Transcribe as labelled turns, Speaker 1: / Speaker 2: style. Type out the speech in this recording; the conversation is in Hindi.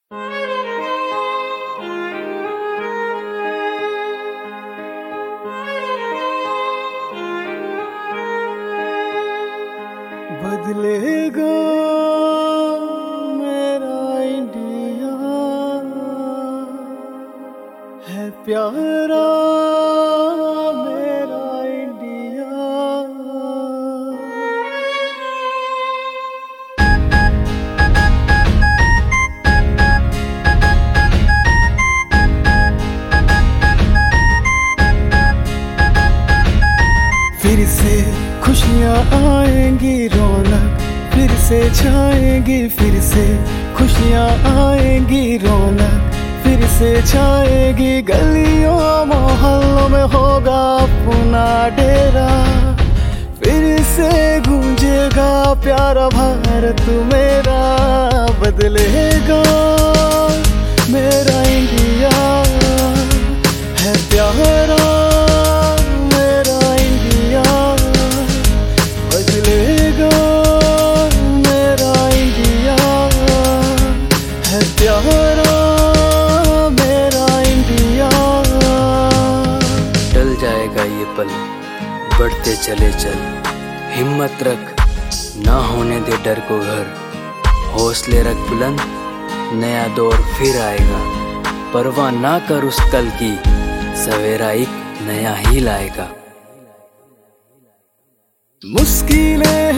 Speaker 1: बदलेगा मेरा इंडिया है प्यारा मेरा इंडिया। फिर से खुशियाँ आएंगी, रौनक फिर से छाएंगी, फिर से खुशियाँ आएंगी, रौनक फिर से छाएगी। गलियों मोहल्लों में होगा अपना डेरा, फिर से गूंजेगा प्यारा भारत मेरा। बदलेगा मेरा इंडिया है प्यारा मेरा इंडिया। बदलेगा मेरा इंडिया है प्यारा मेरा इंडिया।
Speaker 2: टल जाएगा ये पल, बढ़ते चले चल, हिम्मत रख ना होने दे डर को घर, हौसले रख बुलंद नया दौर फिर आएगा। परवाह ना कर उस कल की, सवेरा एक नया ही लाएगा।
Speaker 1: मुश्किलें